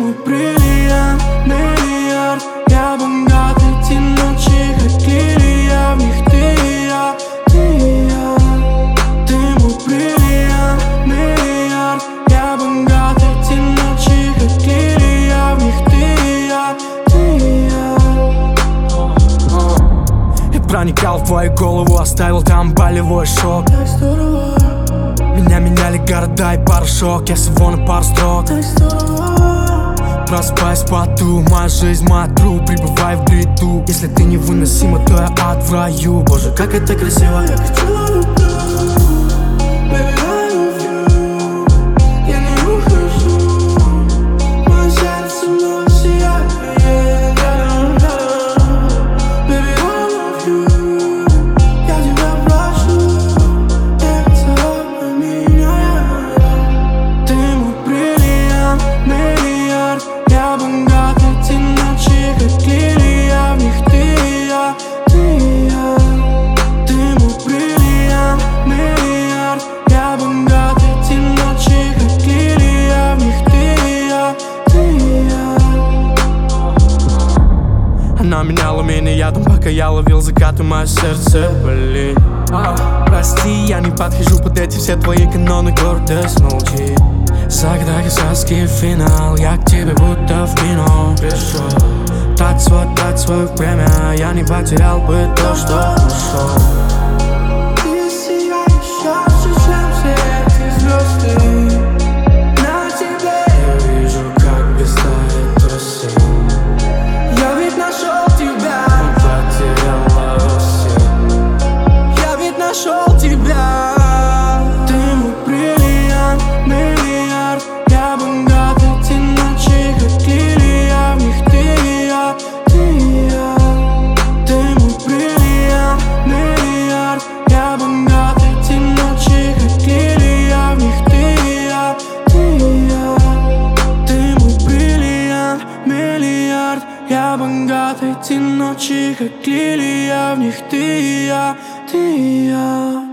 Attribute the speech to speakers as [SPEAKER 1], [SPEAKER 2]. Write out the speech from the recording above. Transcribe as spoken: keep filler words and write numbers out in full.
[SPEAKER 1] мой бриллиант, миллиард. Я богат, эти ночи как лилия, в них ты и я, ты и я. Ты мой бриллиант, миллиард. Я богат, эти ночи как лилия, в них ты и я, ты и я.
[SPEAKER 2] Я проникал в твою голову, оставил там болевой шок.
[SPEAKER 1] Так здорово,
[SPEAKER 2] Меня меняли города и порошок, я всего на пару строк.
[SPEAKER 1] так здорово.
[SPEAKER 2] Просыпаюсь в поту, моя жизнь, моя тру, пребывай в бреду. Если ты невыносима, то я ад в раю. Боже, как это красиво.
[SPEAKER 1] Я хочу люблю, baby, I love you. Я не ухожу, мое сердце вновь сияет. Baby, I love you. Я тебя прошу, не поцелуй меня. Ты мой бриллиант, миллиард. Я богат, эти ночи как лилия, в них ты и я, ты и я. Ты мой бриллиант, миллиард. Я богат, эти ночи как лилия, в них ты и я, ты и я.
[SPEAKER 2] Она меняла меня ядом, пока я ловил закат, и мое сердце болит. А, прости, я не подхожу под эти все твои каноны, гордость молчит. Загадаю сказки, финал, я к тебе будто в кино пришел. Дать свое, дать свое время, я не потерял бы то, что нашел.
[SPEAKER 1] Ты сияешь ярче, чем все эти звезды. На тебе
[SPEAKER 2] Я вижу, как блистает росы.
[SPEAKER 1] я ведь нашел тебя,
[SPEAKER 2] Потеряла все.
[SPEAKER 1] я ведь нашел тебя. Ты мой бриллиант, миллиард. Я богат, эти ночи как лилия, в них ты и я, ты и я. Ты мой бриллиант, миллиард. Я богат, эти ночи как лилия, в них ты и я, ты и я. Ты мой бриллиант, миллиард. Я богат, эти ночи как лилия, в них ты и я, ты и я.